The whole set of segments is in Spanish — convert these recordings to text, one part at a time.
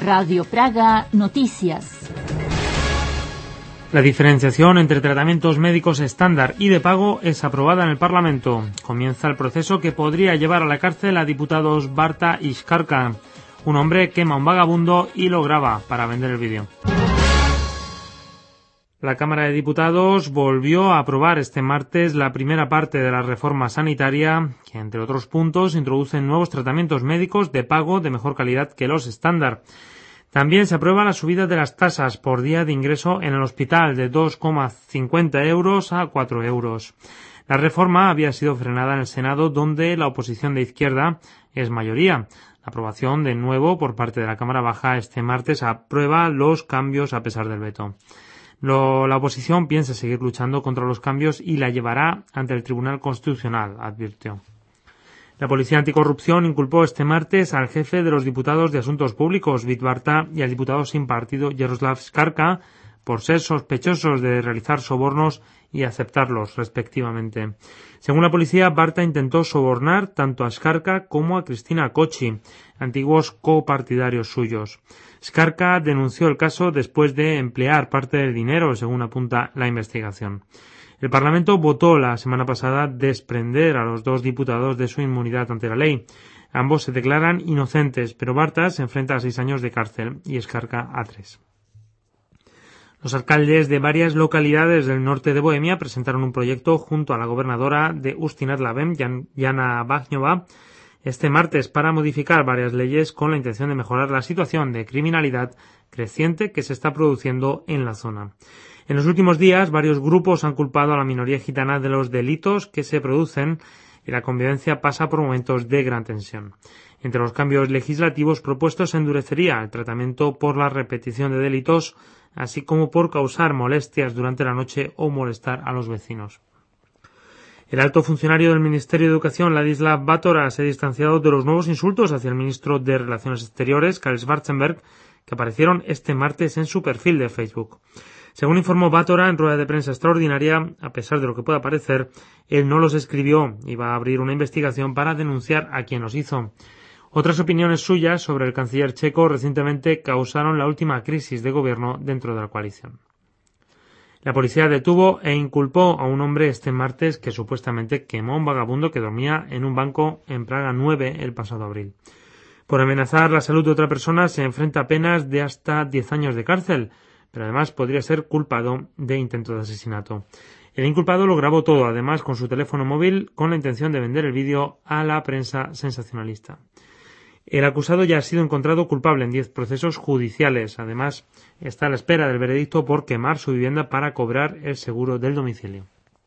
Radio Praga Noticias. La diferenciación entre tratamientos médicos estándar y de pago es aprobada en el Parlamento. Comienza el proceso que podría llevar a la cárcel a diputados Barta y Škarka. Un hombre quema a un vagabundo y lo graba para vender el vídeo. La Cámara de Diputados volvió a aprobar este martes la primera parte de la reforma sanitaria, que entre otros puntos introduce nuevos tratamientos médicos de pago de mejor calidad que los estándar. También se aprueba la subida de las tasas por día de ingreso en el hospital de 2,50 euros a 4 euros. La reforma había sido frenada en el Senado, donde la oposición de izquierda es mayoría. La aprobación, de nuevo, por parte de la Cámara Baja este martes aprueba los cambios a pesar del veto. La oposición piensa seguir luchando contra los cambios y la llevará ante el Tribunal Constitucional, advirtió. La Policía Anticorrupción inculpó este martes al jefe de los diputados de Asuntos Públicos, Vít Barta, y al diputado sin partido, Jaroslav Škarka, por ser sospechosos de realizar sobornos y aceptarlos, respectivamente. Según la policía, Barta intentó sobornar tanto a Škarka como a Cristina Kochi, antiguos copartidarios suyos. Škarka denunció el caso después de emplear parte del dinero, según apunta la investigación. El Parlamento votó la semana pasada desprender a los dos diputados de su inmunidad ante la ley. Ambos se declaran inocentes, pero Barta se enfrenta a 6 años de cárcel y Škarka a 3. Los alcaldes de varias localidades del norte de Bohemia presentaron un proyecto junto a la gobernadora de Ústí-nad Labem, Jana Váchnova, este martes para modificar varias leyes con la intención de mejorar la situación de criminalidad creciente que se está produciendo en la zona. En los últimos días, varios grupos han culpado a la minoría gitana de los delitos que se producen y la convivencia pasa por momentos de gran tensión. Entre los cambios legislativos propuestos se endurecería el tratamiento por la repetición de delitos, así como por causar molestias durante la noche o molestar a los vecinos. El alto funcionario del Ministerio de Educación, Ladislav Batora, se ha distanciado de los nuevos insultos hacia el ministro de Relaciones Exteriores, Karel Schwarzenberg, que aparecieron este martes en su perfil de Facebook. Según informó Batora en rueda de prensa extraordinaria, a pesar de lo que pueda parecer, él no los escribió y va a abrir una investigación para denunciar a quien los hizo. Otras opiniones suyas sobre el canciller checo recientemente causaron la última crisis de gobierno dentro de la coalición. La policía detuvo e inculpó a un hombre este martes que supuestamente quemó a un vagabundo que dormía en un banco en Praga 9 el pasado abril. Por amenazar la salud de otra persona se enfrenta a penas de hasta 10 años de cárcel, pero además podría ser culpado de intento de asesinato. El inculpado lo grabó todo, además con su teléfono móvil, con la intención de vender el vídeo a la prensa sensacionalista. El acusado ya ha sido encontrado culpable en 10 procesos judiciales. Además, está a la espera del veredicto por quemar su vivienda para cobrar el seguro del domicilio.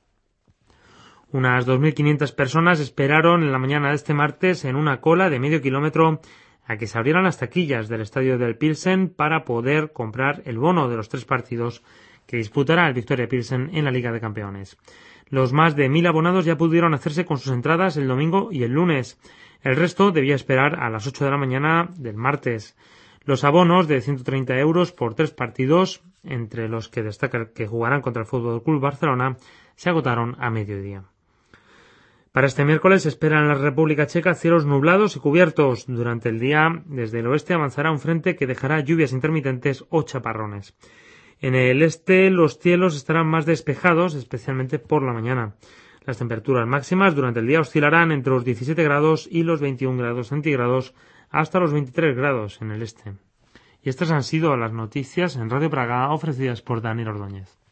Unas 2.500 personas esperaron en la mañana de este martes en una cola de medio kilómetro a que se abrieran las taquillas del estadio del Pilsen para poder comprar el bono de los 3 partidos que disputará el Victoria Pilsen en la Liga de Campeones. Los más de 1.000 abonados ya pudieron hacerse con sus entradas el domingo y el lunes. El resto debía esperar a las 8 de la mañana del martes. Los abonos de 130 euros por 3 partidos, entre los que destaca que jugarán contra el Fútbol Club Barcelona, se agotaron a mediodía. Para este miércoles se espera en la República Checa cielos nublados y cubiertos. Durante el día, desde el oeste avanzará un frente que dejará lluvias intermitentes o chaparrones. En el este los cielos estarán más despejados, especialmente por la mañana. Las temperaturas máximas durante el día oscilarán entre los 17 grados y los 21 grados centígrados hasta los 23 grados en el este. Y estas han sido las noticias en Radio Praga ofrecidas por Daniel Ordóñez.